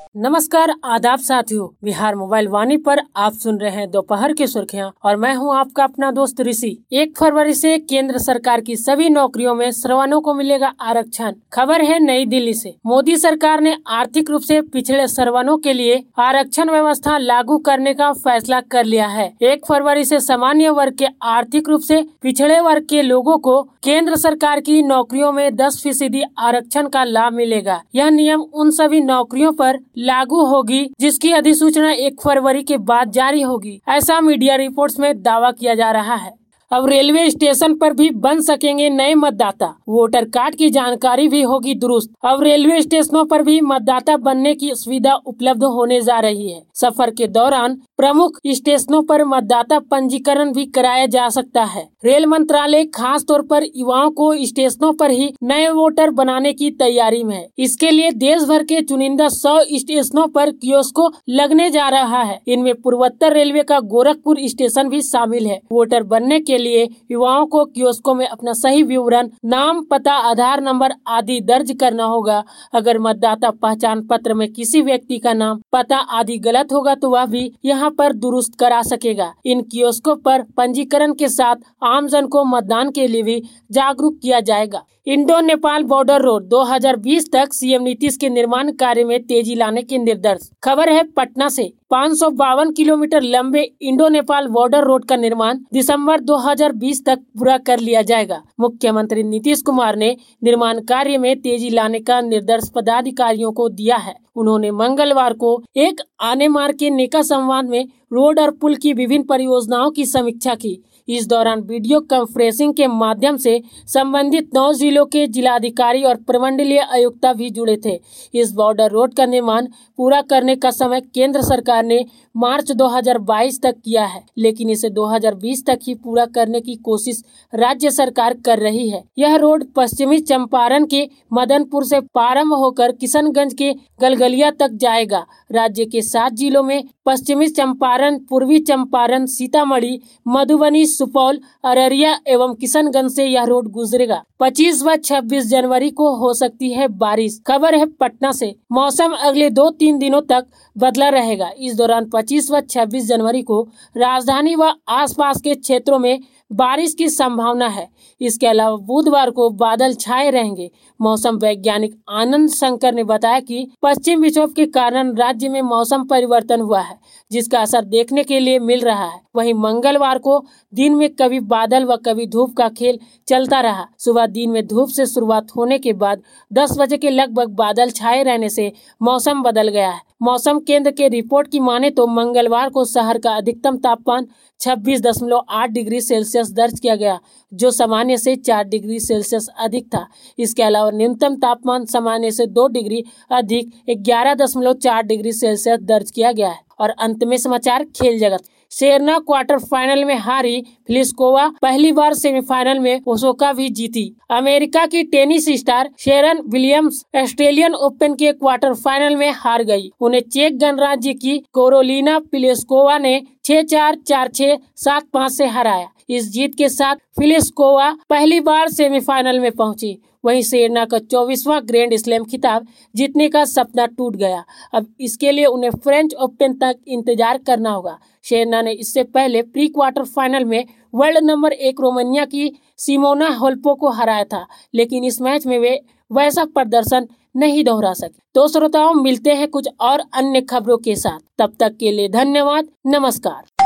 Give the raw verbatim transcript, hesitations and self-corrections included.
नमस्कार, आदाब साथियों। बिहार मोबाइल वाणी पर आप सुन रहे हैं दोपहर की सुर्खियां और मैं हूं आपका अपना दोस्त ऋषि। एक फरवरी से केंद्र सरकार की सभी नौकरियों में श्रवणों को मिलेगा आरक्षण। खबर है नई दिल्ली से। मोदी सरकार ने आर्थिक रूप से पिछड़े श्रवणों के लिए आरक्षण व्यवस्था लागू करने का फैसला कर लिया है। एक फरवरी से सामान्य वर्ग के आर्थिक रूप से पिछड़े वर्ग के लोगों को केंद्र सरकार की नौकरियों में दस फीसदी आरक्षण का लाभ मिलेगा। यह नियम उन सभी नौकरियों पर लागू होगी जिसकी अधिसूचना एक फरवरी के बाद जारी होगी, ऐसा मीडिया रिपोर्ट्स में दावा किया जा रहा है। अब रेलवे स्टेशन पर भी बन सकेंगे नए मतदाता, वोटर कार्ड की जानकारी भी होगी दुरुस्त। अब रेलवे स्टेशनों पर भी मतदाता बनने की सुविधा उपलब्ध होने जा रही है। सफर के दौरान प्रमुख स्टेशनों पर मतदाता पंजीकरण भी कराया जा सकता है। रेल मंत्रालय खास तौर पर युवाओं को स्टेशनों पर ही नए वोटर बनाने की तैयारी में है। इसके लिए देश भर के चुनिंदा सौ स्टेशनों पर कियोस्को लगने जा रहा है। इनमें पूर्वोत्तर रेलवे का गोरखपुर स्टेशन भी शामिल है। वोटर बनने के लिए युवाओं को कियोस्कों में अपना सही विवरण, नाम, पता, आधार नंबर आदि दर्ज करना होगा। अगर मतदाता पहचान पत्र में किसी व्यक्ति का नाम, पता आदि गलत होगा तो वह भी यहाँ पर दुरुस्त करा सकेगा। इन कियोस्कों पर पंजीकरण के साथ आमजन को मतदान के लिए भी जागरूक किया जाएगा। इंडो नेपाल बॉर्डर रोड दो हज़ार बीस तक सीएम नीतीश के निर्माण कार्य में तेजी लाने के निर्देश। खबर है पटना से। पाँच सौ बावन किलोमीटर लंबे इंडो नेपाल बॉर्डर रोड का निर्माण दिसंबर दो हज़ार बीस तक पूरा कर लिया जाएगा। मुख्यमंत्री नीतीश कुमार ने निर्माण कार्य में तेजी लाने का निर्देश पदाधिकारियों को दिया है। उन्होंने मंगलवार को एक आने मार्ग के नेका संवाद में रोड और पुल की विभिन्न परियोजनाओं की समीक्षा की। इस दौरान वीडियो कॉन्फ्रेंसिंग के माध्यम से संबंधित नौ जिलों के जिलाधिकारी और प्रमंडलीय आयुक्ता भी जुड़े थे। इस बॉर्डर रोड का निर्माण पूरा करने का समय केंद्र सरकार ने मार्च दो हज़ार बाईस तक किया है, लेकिन इसे दो हज़ार बीस तक ही पूरा करने की कोशिश राज्य सरकार कर रही है। यह रोड पश्चिमी चंपारण के मदनपुर से प्रारंभ होकर किशनगंज के गलगलिया तक जाएगा। राज्य के सात जिलों में पश्चिमी चंपारण, पूर्वी चंपारण, सीतामढ़ी, मधुबनी, सुपौल, अररिया एवं किशनगंज से यह रोड गुजरेगा। पच्चीस व छब्बीस जनवरी को हो सकती है बारिश। खबर है पटना से। मौसम अगले दो तीन दिनों तक बदला रहेगा। इस दौरान पच्चीस व छब्बीस जनवरी को राजधानी व आसपास के क्षेत्रों में बारिश की संभावना है। इसके अलावा बुधवार को बादल छाए रहेंगे। मौसम वैज्ञानिक आनंद शंकर ने बताया कि पश्चिम विक्षोभ के कारण राज्य में मौसम परिवर्तन हुआ है, जिसका असर देखने के लिए मिल रहा है। वहीं मंगलवार को दिन में कभी बादल व कभी धूप का खेल चलता रहा। सुबह दिन में धूप से शुरुआत होने के बाद दस बजे के लगभग बादल छाए रहने से मौसम बदल गया है। मौसम केंद्र के रिपोर्ट की माने तो मंगलवार को शहर का अधिकतम तापमान छब्बीस दशमलव आठ डिग्री सेल्सियस दर्ज किया गया, जो सामान्य से चार डिग्री सेल्सियस अधिक था। इसके अलावा न्यूनतम तापमान सामान्य से दो डिग्री अधिक ग्यारह दशमलव चार डिग्री सेल्सियस दर्ज किया गया है। और अंत में समाचार खेल जगत। सेरेना क्वार्टर फाइनल में हारी, प्लिस्कोवा पहली बार सेमीफाइनल में ओसाका भी जीती। अमेरिका की tennis star Serena Williams Australian Open के क्वार्टर फाइनल में हार गई। उन्हें चेक गणराज्य की कैरोलिना प्लिस्कोवा ने छह चार, चार छह, सात पाँच से हराया। इस जीत के साथ प्लिस्कोवा पहली बार सेमीफाइनल में पहुंची। वहीं सेरेना का चौबीसवां ग्रैंड स्लैम खिताब जीतने का सपना टूट गया। अब इसके लिए उन्हें फ्रेंच ओपन तक इंतजार करना होगा। सेरेना ने इससे पहले प्री क्वार्टर फाइनल में वर्ल्ड नंबर एक रोमानिया की सिमोना हालेप को हराया था, लेकिन इस मैच में वे वैसा प्रदर्शन नहीं दोहरा सके। तो श्रोताओं, मिलते हैं कुछ और अन्य खबरों के साथ। तब तक के लिए धन्यवाद। नमस्कार।